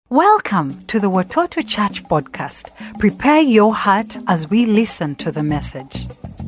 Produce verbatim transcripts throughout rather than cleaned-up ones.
Welcome to the Watoto Church podcast. Prepare your heart as we listen to the message.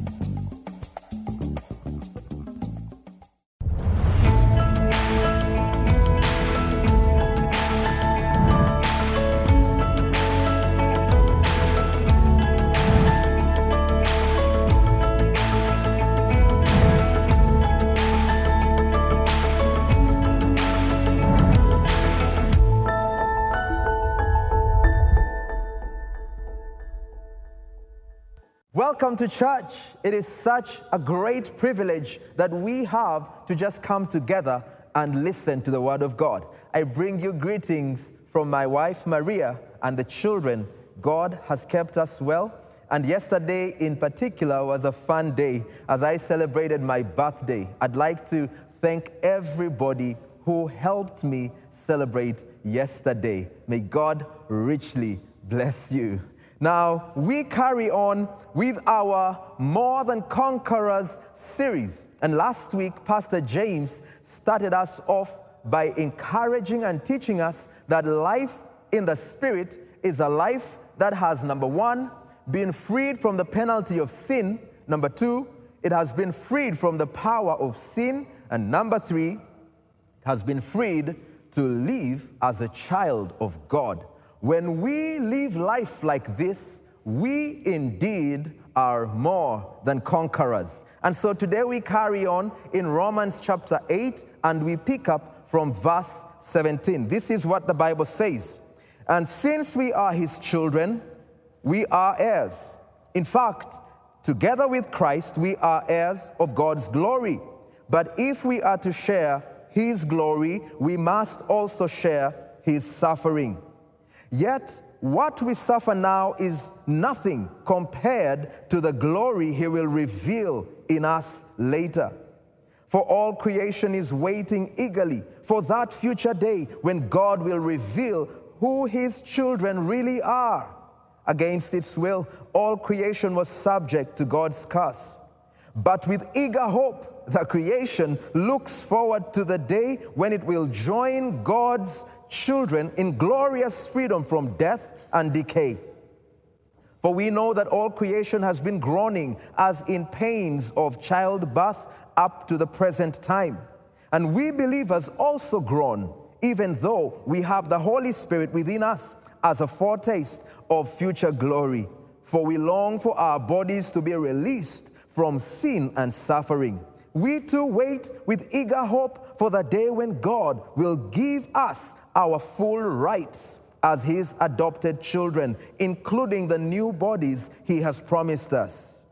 Welcome to church. It is such a great privilege that we have to just come together and listen to the Word of God. I bring you greetings from my wife, Maria, and the children. God has kept us well. And yesterday in particular was a fun day as I celebrated my birthday. I'd like to thank everybody who helped me celebrate yesterday. May God richly bless you. Now, we carry on with our More Than Conquerors series. And last week, Pastor James started us off by encouraging and teaching us that life in the Spirit is a life that has, number one, been freed from the penalty of sin. Number two, it has been freed from the power of sin. And number three, it has been freed to live as a child of God. When we live life like this, we indeed are more than conquerors. And so today we carry on in Romans chapter eight, and we pick up from verse seventeen. This is what the Bible says. And since we are his children, we are heirs. In fact, together with Christ, we are heirs of God's glory. But if we are to share his glory, we must also share his suffering. Yet, what we suffer now is nothing compared to the glory he will reveal in us later. For all creation is waiting eagerly for that future day when God will reveal who his children really are. Against its will, all creation was subject to God's curse. But with eager hope, the creation looks forward to the day when it will join God's children in glorious freedom from death and decay. For we know that all creation has been groaning as in pains of childbirth up to the present time. And we believers also groan, even though we have the Holy Spirit within us as a foretaste of future glory. For we long for our bodies to be released from sin and suffering. We too wait with eager hope for the day when God will give us our full rights as his adopted children, including the new bodies he has promised us.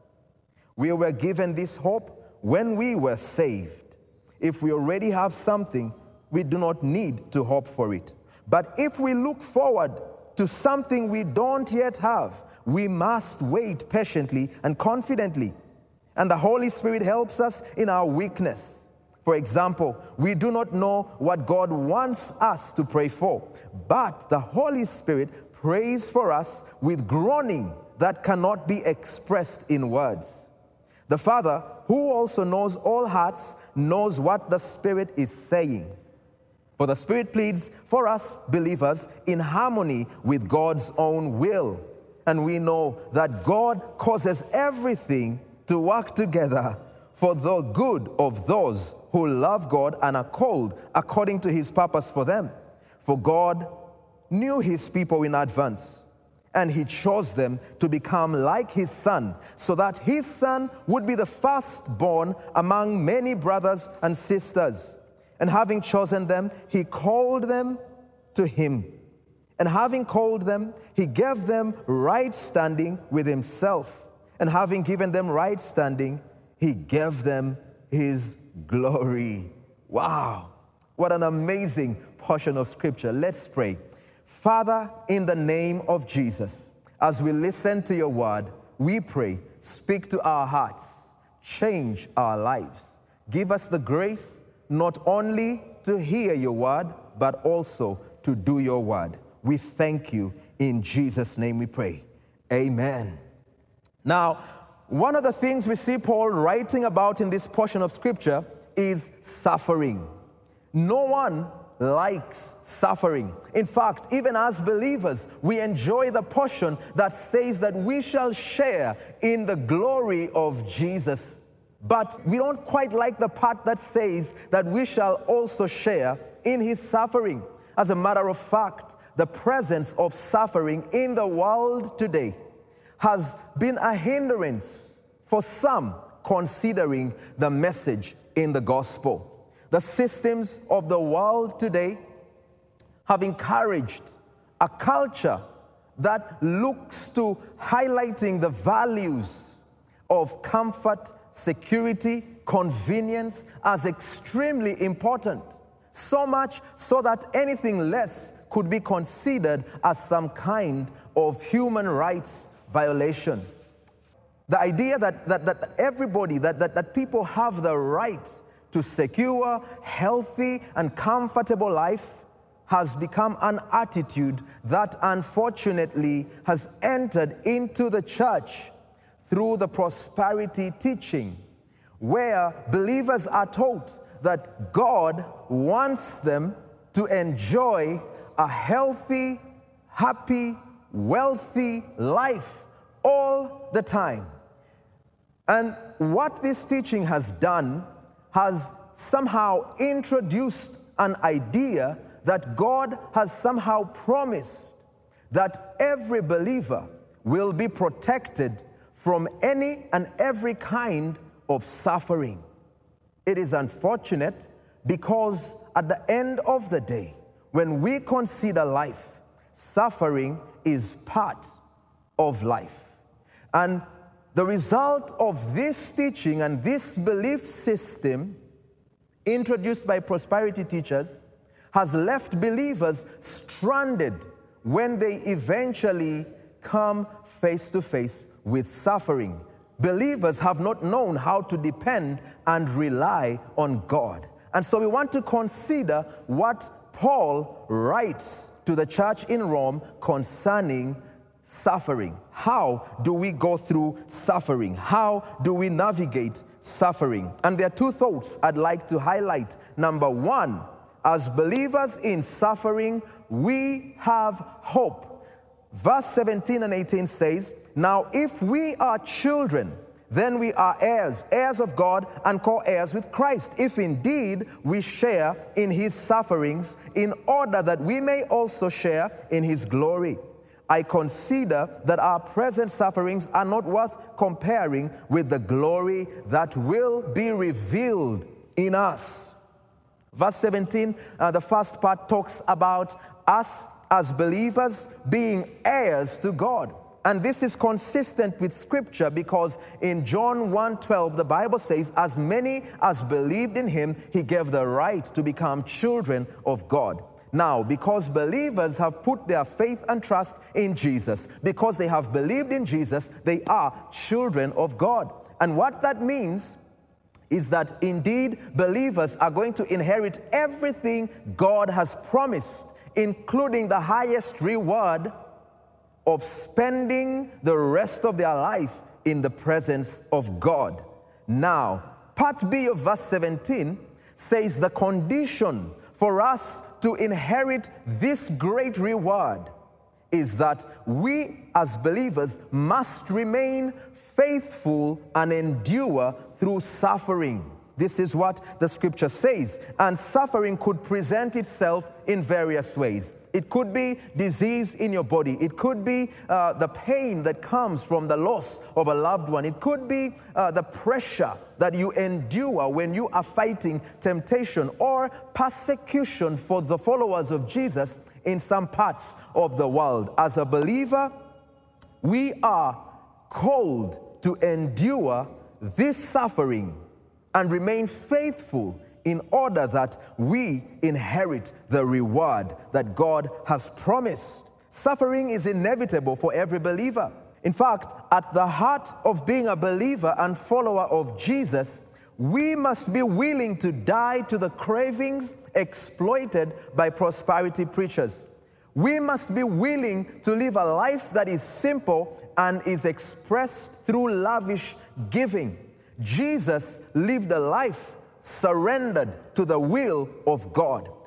We were given this hope when we were saved. If we already have something, we do not need to hope for it. But if we look forward to something we don't yet have, we must wait patiently and confidently. And the Holy Spirit helps us in our weakness. For example, we do not know what God wants us to pray for, but the Holy Spirit prays for us with groaning that cannot be expressed in words. The Father, who also knows all hearts, knows what the Spirit is saying. For the Spirit pleads for us believers in harmony with God's own will. And we know that God causes everything to work together for the good of those who love God and are called according to his purpose for them. For God knew his people in advance, and he chose them to become like his son, so that his son would be the firstborn among many brothers and sisters. And having chosen them, he called them to him. And having called them, he gave them right standing with himself. And having given them right standing, he gave them his glory. Wow, what an amazing portion of scripture. Let's pray. Father, in the name of Jesus, as we listen to your word, we pray, speak to our hearts, change our lives. Give us the grace not only to hear your word, but also to do your word. We thank you. In Jesus' name we pray. Amen. Now, one of the things we see Paul writing about in this portion of scripture is suffering. No one likes suffering. In fact, even as believers, we enjoy the portion that says that we shall share in the glory of Jesus. But we don't quite like the part that says that we shall also share in his suffering. As a matter of fact, the presence of suffering in the world today has been a hindrance for some considering the message in the gospel. The systems of the world today have encouraged a culture that looks to highlighting the values of comfort, security, convenience as extremely important. So much so that anything less could be considered as some kind of human rights violation. The idea that, that, that everybody, that, that, that people have the right to secure, healthy, and comfortable life has become an attitude that unfortunately has entered into the church through the prosperity teaching, where believers are taught that God wants them to enjoy a healthy, happy, wealthy life all the time. And what this teaching has done has somehow introduced an idea that God has somehow promised that every believer will be protected from any and every kind of suffering. It is unfortunate because at the end of the day, when we consider life, suffering is part of life. And the result of this teaching and this belief system introduced by prosperity teachers has left believers stranded when they eventually come face to face with suffering. Believers have not known how to depend and rely on God. And so we want to consider what Paul writes to the church in Rome concerning suffering. How do we go through suffering? How do we navigate suffering? And there are two thoughts I'd like to highlight. Number one, as believers in suffering, we have hope. Verse seventeen and eighteen says, "Now if we are children, then we are heirs, heirs of God and co-heirs with Christ, if indeed we share in his sufferings, in order that we may also share in his glory. I consider that our present sufferings are not worth comparing with the glory that will be revealed in us." Verse seventeen, uh, the first part talks about us as believers being heirs to God. And this is consistent with Scripture because in John one twelve, the Bible says, "As many as believed in him, he gave the right to become children of God." Now, because believers have put their faith and trust in Jesus, because they have believed in Jesus, they are children of God. And what that means is that indeed believers are going to inherit everything God has promised, including the highest reward of spending the rest of their life in the presence of God. Now, part B of verse seventeen says the condition for us to inherit this great reward is that we as believers must remain faithful and endure through suffering. This is what the scripture says. And suffering could present itself in various ways. It could be disease in your body. It could be uh, the pain that comes from the loss of a loved one. It could be uh, the pressure that you endure when you are fighting temptation or persecution for the followers of Jesus in some parts of the world. As a believer, we are called to endure this suffering and remain faithful in order that we inherit the reward that God has promised. Suffering is inevitable for every believer. In fact, at the heart of being a believer and follower of Jesus, we must be willing to die to the cravings exploited by prosperity preachers. We must be willing to live a life that is simple and is expressed through lavish giving. Jesus lived a life surrendered to the will of God.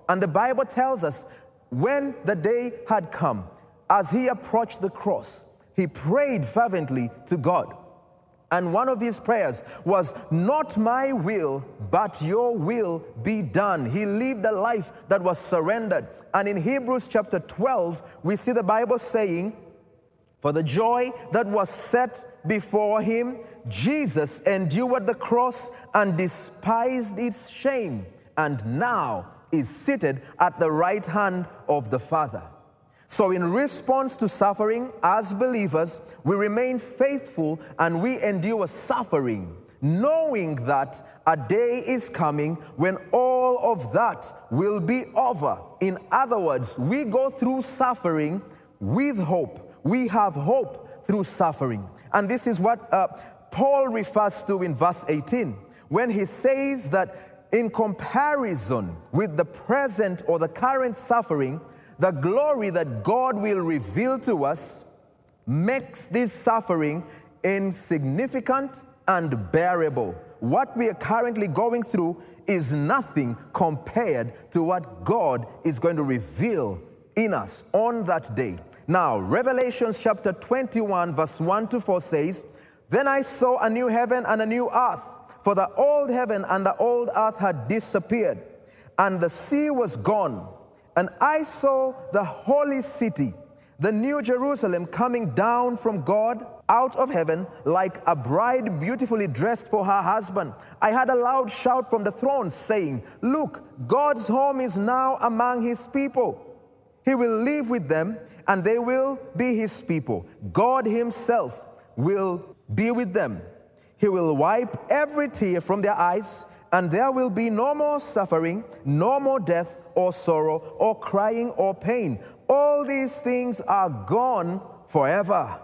And the Bible tells us when the day had come, as he approached the cross, he prayed fervently to God. And one of his prayers was, "Not my will, but your will be done." He lived a life that was surrendered. And in Hebrews chapter twelve, we see the Bible saying, "For the joy that was set before him, Jesus endured the cross and despised its shame, and now is seated at the right hand of the Father." So in response to suffering, as believers, we remain faithful and we endure suffering, knowing that a day is coming when all of that will be over. In other words, we go through suffering with hope. We have hope through suffering. And this is what uh, Paul refers to in verse eighteen, when he says that in comparison with the present or the current suffering, the glory that God will reveal to us makes this suffering insignificant and bearable. What we are currently going through is nothing compared to what God is going to reveal in us on that day. Now, Revelation chapter twenty-one, verse one to four says, "Then I saw a new heaven and a new earth, for the old heaven and the old earth had disappeared, and the sea was gone. And I saw the holy city, the new Jerusalem, coming down from God out of heaven like a bride beautifully dressed for her husband. I heard a loud shout from the throne saying, 'Look, God's home is now among his people. He will live with them, and they will be his people. God himself will be with them. He will wipe every tear from their eyes, and there will be no more suffering, no more death or sorrow or crying or pain. All these things are gone forever.'"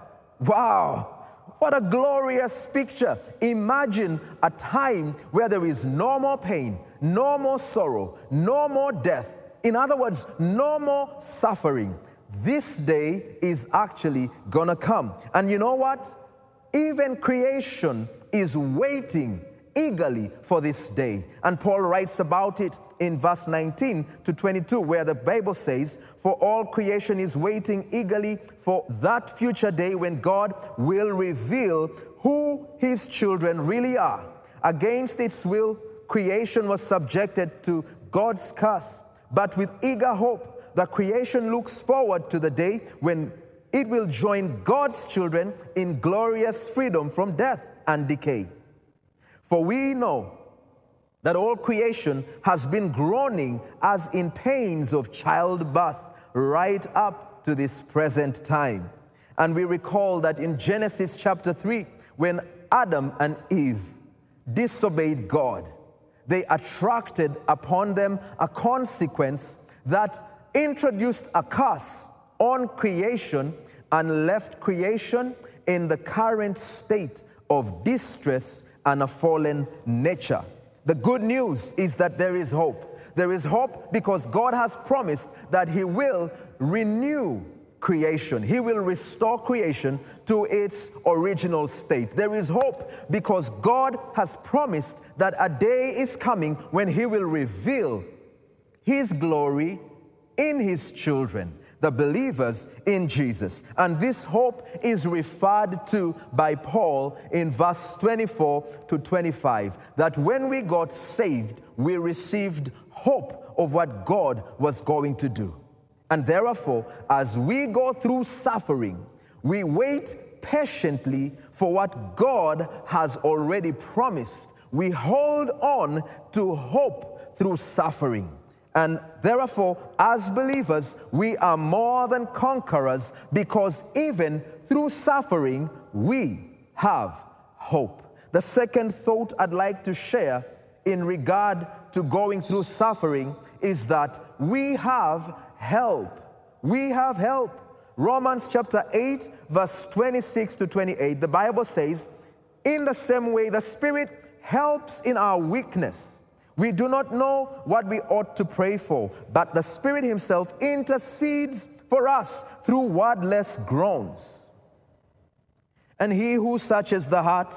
Wow, what a glorious picture. Imagine a time where there is no more pain, no more sorrow, no more death. In other words, no more suffering. This day is actually gonna come. And you know what? Even creation is waiting eagerly for this day. And Paul writes about it in verse nineteen to twenty-two, where the Bible says, "For all creation is waiting eagerly for that future day when God will reveal who his children really are. Against its will, creation was subjected to God's curse. But with eager hope, the creation looks forward to the day when it will join God's children in glorious freedom from death and decay. For we know that all creation has been groaning as in pains of childbirth right up to this present time." And we recall that in Genesis chapter three, when Adam and Eve disobeyed God, they attracted upon them a consequence that introduced a curse on creation and left creation in the current state of distress and a fallen nature. The good news is that there is hope. There is hope because God has promised that he will renew creation. He will restore creation to its original state. There is hope because God has promised that a day is coming when he will reveal his glory in his children, the believers in Jesus. And this hope is referred to by Paul in verse twenty-four to twenty-five, that when we got saved, we received hope of what God was going to do. And therefore, as we go through suffering, we wait patiently for what God has already promised. We hold on to hope through suffering. And therefore, as believers, we are more than conquerors because even through suffering, we have hope. The second thought I'd like to share in regard to going through suffering is that we have help. We have help. Romans chapter eight, verse twenty-six to twenty-eight, the Bible says, "In the same way, the Spirit helps in our weakness. We do not know what we ought to pray for, but the Spirit himself intercedes for us through wordless groans. And he who searches the hearts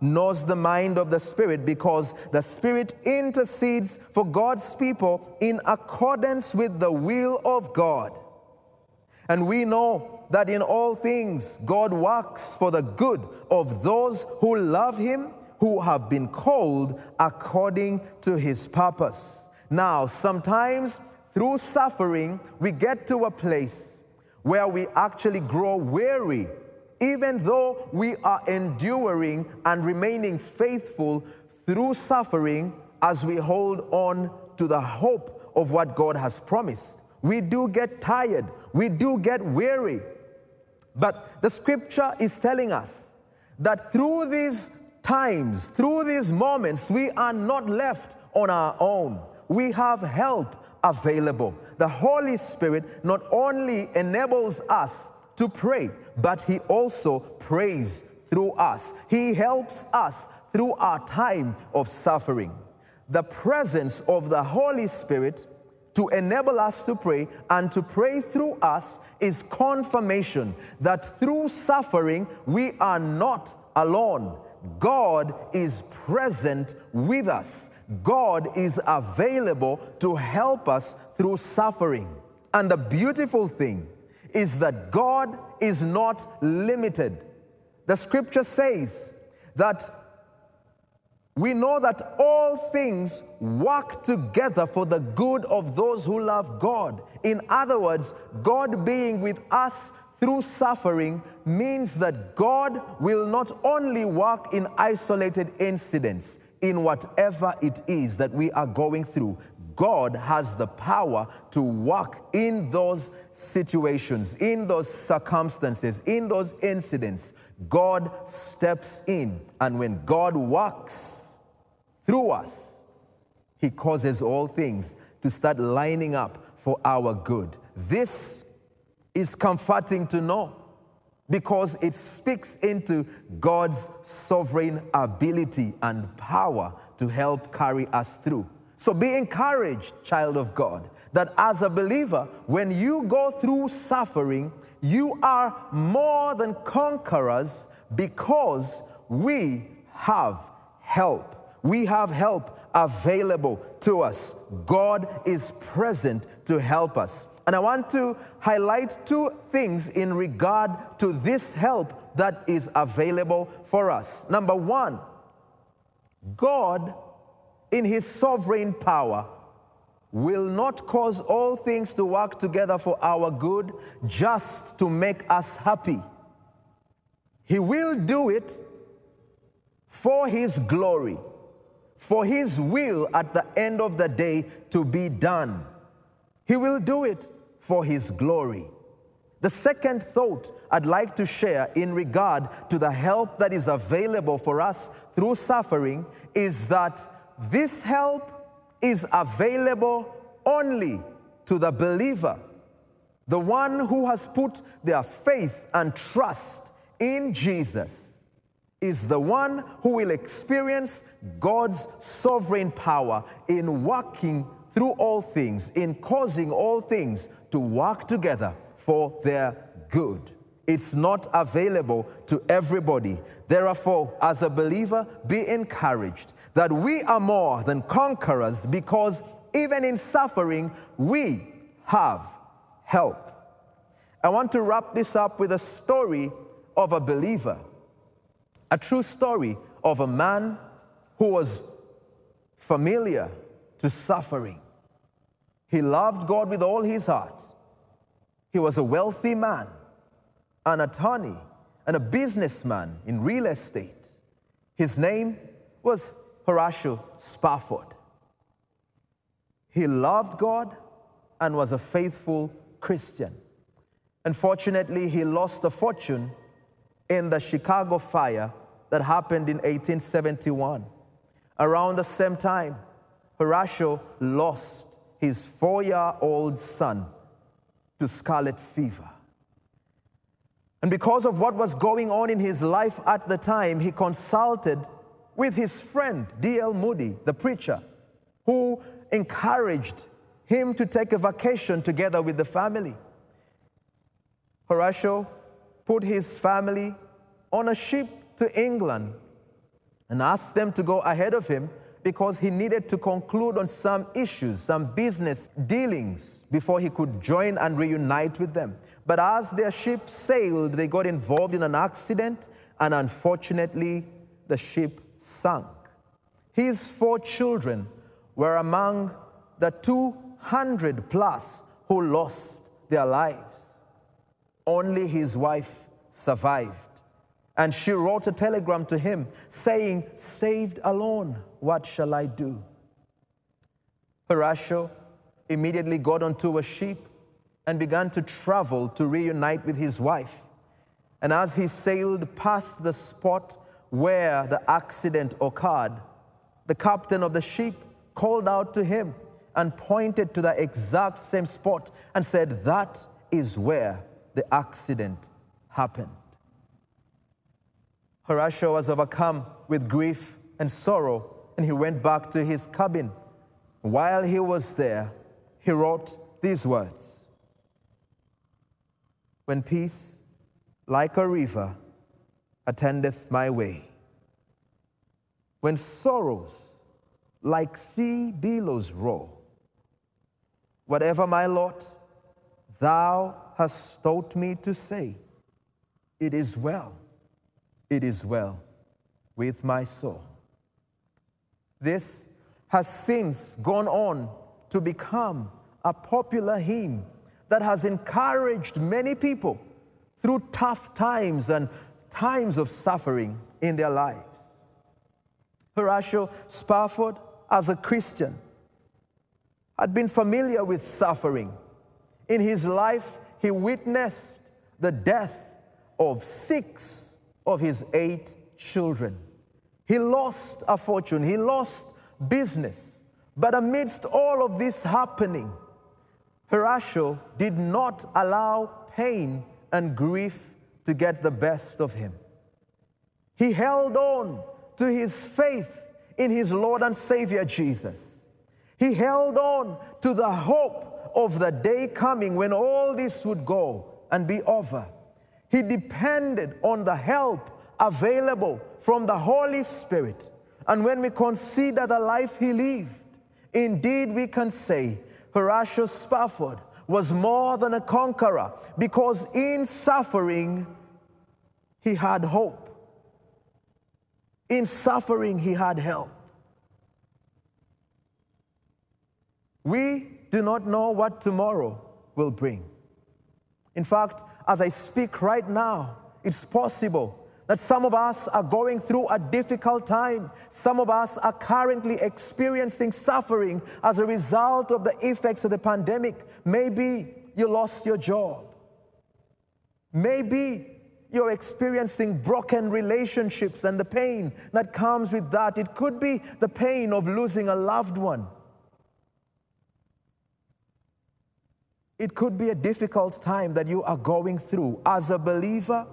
knows the mind of the Spirit, because the Spirit intercedes for God's people in accordance with the will of God. And we know that in all things God works for the good of those who love Him, who have been called according to His purpose. Now, sometimes through suffering, we get to a place where we actually grow weary, even though we are enduring and remaining faithful through suffering as we hold on to the hope of what God has promised. We do get tired. We do get weary. But the scripture is telling us that through these times, through these moments, we are not left on our own. We have help available. The Holy Spirit not only enables us to pray, but He also prays through us. He helps us through our time of suffering. The presence of the Holy Spirit to enable us to pray and to pray through us is confirmation that through suffering we are not alone. God is present with us. God is available to help us through suffering. And the beautiful thing is that God is not limited. The scripture says that we know that all things work together for the good of those who love God. In other words, God being with us through suffering means that God will not only work in isolated incidents, in whatever it is that we are going through. God has the power to work in those situations, in those circumstances, in those incidents. God steps in, and when God works through us, He causes all things to start lining up for our good. This is comforting to know, because it speaks into God's sovereign ability and power to help carry us through. So be encouraged, child of God, that as a believer, when you go through suffering, you are more than conquerors, because we have help. We have help available to us. God is present to help us. And I want to highlight two things in regard to this help that is available for us. Number one, God, in His sovereign power, will not cause all things to work together for our good just to make us happy. He will do it for His glory, for His will at the end of the day to be done. He will do it for His glory. The second thought I'd like to share in regard to the help that is available for us through suffering is that this help is available only to the believer, the one who has put their faith and trust in Jesus. Is the one who will experience God's sovereign power in working through all things, in causing all things to work together for their good. It's not available to everybody. Therefore, as a believer, be encouraged that we are more than conquerors, because even in suffering, we have help. I want to wrap this up with a story of a believer, a true story of a man who was familiar to suffering. He loved God with all his heart. He was a wealthy man, an attorney, and a businessman in real estate. His name was Horatio Spafford. He loved God and was a faithful Christian. Unfortunately, he lost a fortune in the Chicago fire that happened in eighteen seventy-one. Around the same time, Horatio lost his four-year-old son to scarlet fever. And because of what was going on in his life at the time, he consulted with his friend, D L Moody, the preacher, who encouraged him to take a vacation together with the family. Horatio put his family on a ship to England and asked them to go ahead of him because he needed to conclude on some issues, some business dealings before he could join and reunite with them. But as their ship sailed, they got involved in an accident, and unfortunately, the ship sank. His four children were among the two hundred plus who lost their lives. Only his wife survived. And she wrote a telegram to him saying, "Saved alone, what shall I do?" Horatio immediately got onto a ship and began to travel to reunite with his wife. And as he sailed past the spot where the accident occurred, the captain of the ship called out to him and pointed to the exact same spot and said, "That is where the accident happened." Horatio was overcome with grief and sorrow, and he went back to his cabin. While he was there, he wrote these words: "When peace, like a river, attendeth my way, when sorrows, like sea billows roll, whatever my lot, thou hast taught me to say, it is well, it is well with my soul." This has since gone on to become a popular hymn that has encouraged many people through tough times and times of suffering in their lives. Horatio Spafford, as a Christian, had been familiar with suffering. In his life, he witnessed the death of six of his eight children. He lost a fortune, he lost business. But amidst all of this happening, Horatio did not allow pain and grief to get the best of him. He held on to his faith in his Lord and Savior Jesus. He held on to the hope of the day coming when all this would go and be over. He depended on the help available from the Holy Spirit. And when we consider the life he lived, indeed we can say Horatio Spafford was more than a conqueror, because in suffering he had hope. In suffering he had help. We do not know what tomorrow will bring. In fact, as I speak right now, it's possible that some of us are going through a difficult time. Some of us are currently experiencing suffering as a result of the effects of the pandemic. Maybe you lost your job. Maybe you're experiencing broken relationships and the pain that comes with that. It could be the pain of losing a loved one. It could be a difficult time that you are going through. As a believer,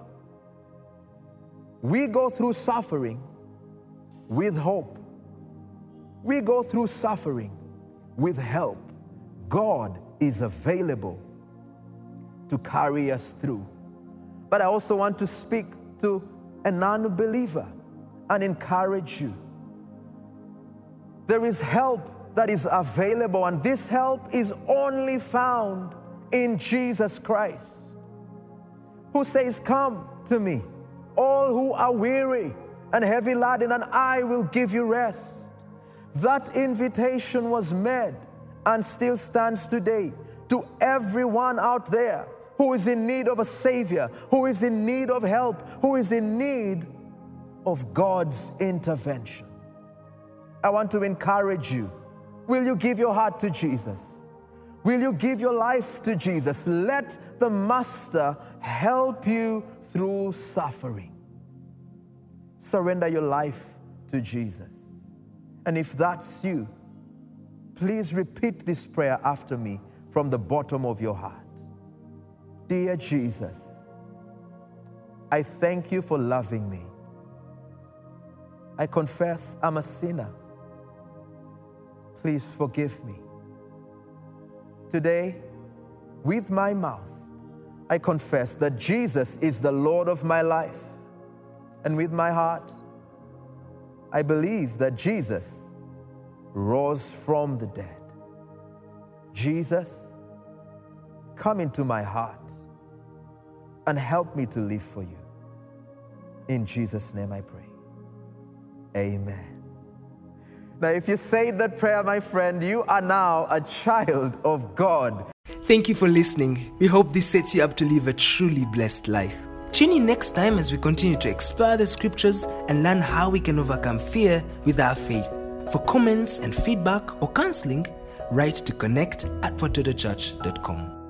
we go through suffering with hope. We go through suffering with help. God is available to carry us through. But I also want to speak to a non-believer and encourage you. There is help that is available, and this help is only found in Jesus Christ, who says, "Come to me, all who are weary and heavy laden, and I will give you rest." That invitation was made and still stands today to everyone out there who is in need of a Savior, who is in need of help, who is in need of God's intervention. I want to encourage you. Will you give your heart to Jesus? Will you give your life to Jesus? Let the Master help you through suffering. Surrender your life to Jesus. And if that's you, please repeat this prayer after me from the bottom of your heart. Dear Jesus, I thank you for loving me. I confess I'm a sinner. Please forgive me. Today, with my mouth, I confess that Jesus is the Lord of my life. And with my heart, I believe that Jesus rose from the dead. Jesus, come into my heart and help me to live for you. In Jesus' name I pray. Amen. Now, if you say that prayer, my friend, you are now a child of God. Thank you for listening. We hope this sets you up to live a truly blessed life. Tune in next time as we continue to explore the scriptures and learn how we can overcome fear with our faith. For comments and feedback or counseling, write to connect at watoto church dot com.